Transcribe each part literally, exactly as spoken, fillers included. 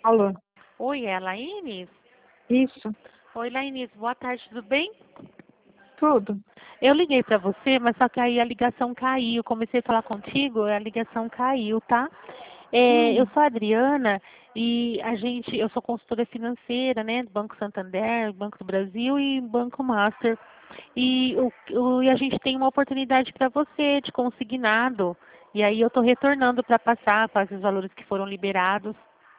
Alô? Oi, é a Laínes? Isso, Oi, Laínes, boa tarde, tudo bem? tudo. Eu liguei pra você, mas só que aí a ligação caiu. Comecei a falar contigo, a ligação caiu, tá? É, eu Hum, sou a Adriana e a gente, eu sou consultora financeira, né, do Banco Santander, Banco do Brasil e Banco Master. E, o, o- e a gente tem uma oportunidade para você de consignado. E aí eu estou retornando para passar, para os valores que foram liberados.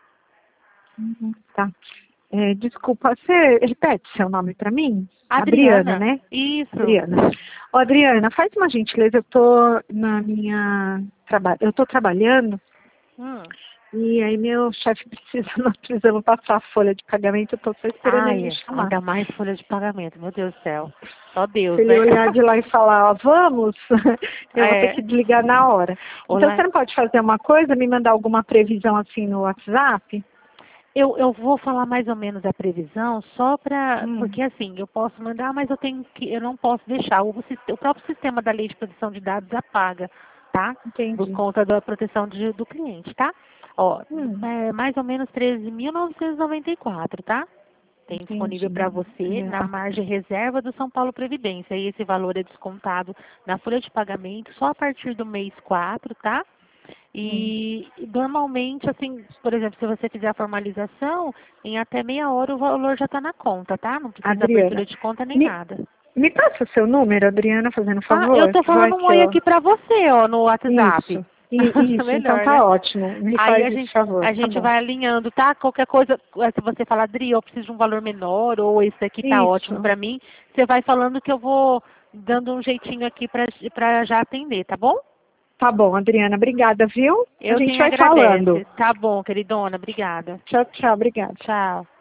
uhum, tá. É, desculpa, você repete seu nome para mim? Adriana, Adriana, né? isso. Adriana. Ô, Adriana, faz uma gentileza, eu tô na minha traba... eu tô trabalhando Hum. e aí meu chefe precisa, nós precisamos passar a folha de pagamento, eu tô só esperando ele me Ai, chamar. ainda mais folha de pagamento, meu Deus do céu. Só Se Deus, ele né? olhar de lá e falar, ó, vamos, eu vou ter É. que desligar na hora. Então Olá. você não pode fazer uma coisa, me mandar alguma previsão assim no WhatsApp? Eu, eu vou falar mais ou menos a previsão, só para, Hum, porque assim, eu posso mandar, mas eu tenho que, eu não posso deixar. O, sis- o próprio sistema da lei de proteção de dados apaga, tá? Por entendi. conta da proteção de- do cliente, tá? Ó, Hum. é mais ou menos treze mil novecentos e noventa e quatro, tá? Tem disponível para Entendi. você É, na ah, margem reserva do São Paulo Previdência. E esse valor é descontado na folha de pagamento só a partir do mês quatro, tá? hum. E e normalmente, assim, por exemplo, se você fizer a formalização, em até meia hora o valor já está na conta, tá? Não precisa Adriana, abertura de conta nem me, nada. me passa o seu número, Adriana, fazendo Ah, eu favor. tô Vai falando um que oi eu. aqui pra você, ó, no WhatsApp. Isso. I- Isso, então Melhor, tá né? ótimo. Me Aí faz a esse gente, favor, a tá gente bom. vai alinhando, tá? Qualquer coisa, eh, se você falar, Adri, eu preciso de um valor menor, ou esse aqui tá ótimo Isso. pra mim, você vai falando que eu vou dando um jeitinho aqui pra, pra já atender, tá bom? Tá bom, Adriana, obrigada, viu? A Eu gente quem vai agradece. falando. Tá bom, queridona, obrigada. Tchau, tchau, obrigada. Tchau.